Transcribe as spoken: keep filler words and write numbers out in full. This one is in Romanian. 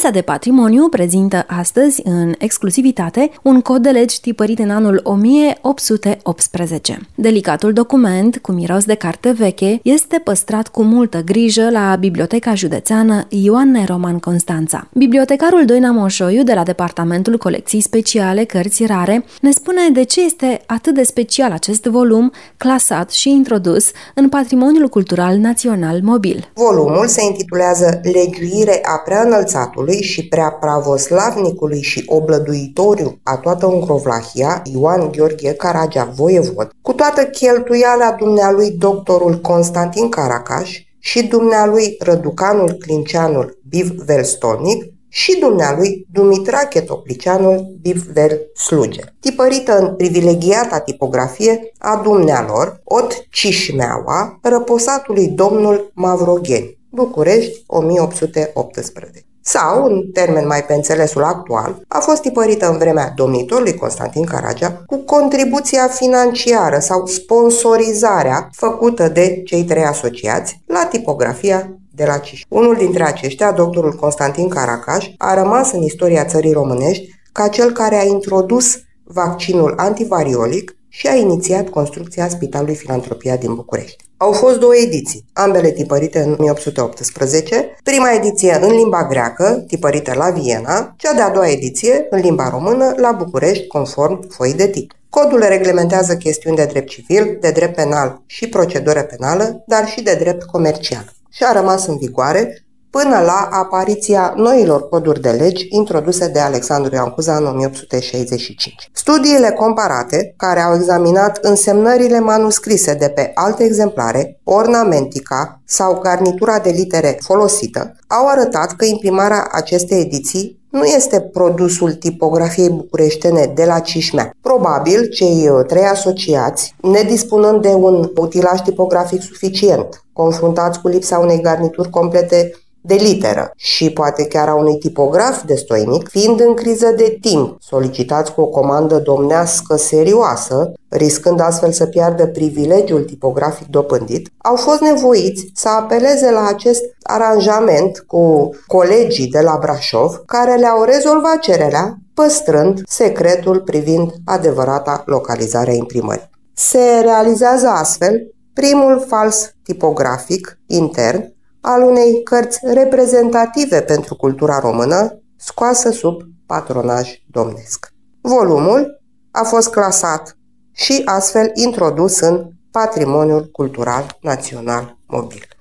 Casa de Patrimoniu prezintă astăzi, în exclusivitate, un cod de legi tipărit în anul o mie opt sute optsprezece. Delicatul document, cu miros de carte veche, este păstrat cu multă grijă la Biblioteca Județeană Ioan Roman Constanța. Bibliotecarul Doina Moșoiu, de la Departamentul Colecții Speciale Cărți Rare, ne spune de ce este atât de special acest volum, clasat și introdus în Patrimoniul Cultural Național Mobil. Volumul se intitulează Legiuire a Preaînălțatului și Preapravoslavnicului și Oblăduitoriu a toată Uncrovlahia, Ioan Gheorghe Caragea Voievod, cu toată cheltuiala dumnealui doctorul Constantin Caracaș și dumnealui Răducanul Clinceanul Bivvel-Stolnic și dumnealui Dumitrache Toplicianul Bivvel-Sluger, tipărită în privilegiata tipografie a dumnealor Ot Cișmeaua, răposatului domnul Mavrogheni, București, o mie opt sute optsprezece. Sau, în termen mai pe înțelesul actual, a fost tipărită în vremea domnitorului Constantin Caragea cu contribuția financiară sau sponsorizarea făcută de cei trei asociați la tipografia de la Ciș. Unul dintre aceștia, doctorul Constantin Caracaș, a rămas în istoria țării românești ca cel care a introdus vaccinul antivariolic și a inițiat construcția Spitalului Filantropia din București. Au fost două ediții, ambele tipărite în o mie opt sute optsprezece, prima ediție în limba greacă, tipărită la Viena, cea de-a doua ediție în limba română, la București, conform foii de titlu. Codul reglementează chestiuni de drept civil, de drept penal și procedură penală, dar și de drept comercial. Și a rămas în vigoare până la apariția noilor coduri de legi introduse de Alexandru Ioan Cuza în o mie opt sute șaizeci și cinci. Studiile comparate, care au examinat însemnările manuscrise de pe alte exemplare, ornamentica sau garnitura de litere folosită, au arătat că imprimarea acestei ediții nu este produsul tipografiei bucureștene de la Cișmea. Probabil, cei trei asociați, nedispunând de un utilaj tipografic suficient, confruntați cu lipsa unei garnituri complete de literă și poate chiar a unui tipograf destoinic, fiind în criză de timp, solicitați cu o comandă domnească serioasă, riscând astfel să piardă privilegiul tipografic dobândit, au fost nevoiți să apeleze la acest aranjament cu colegii de la Brașov, care le-au rezolvat cererea, păstrând secretul privind adevărata localizare a imprimării. Se realizează astfel primul fals tipografic intern al unei cărți reprezentative pentru cultura română, scoasă sub patronaj domnesc. Volumul a fost clasat și astfel introdus în Patrimoniul Cultural Național Mobil.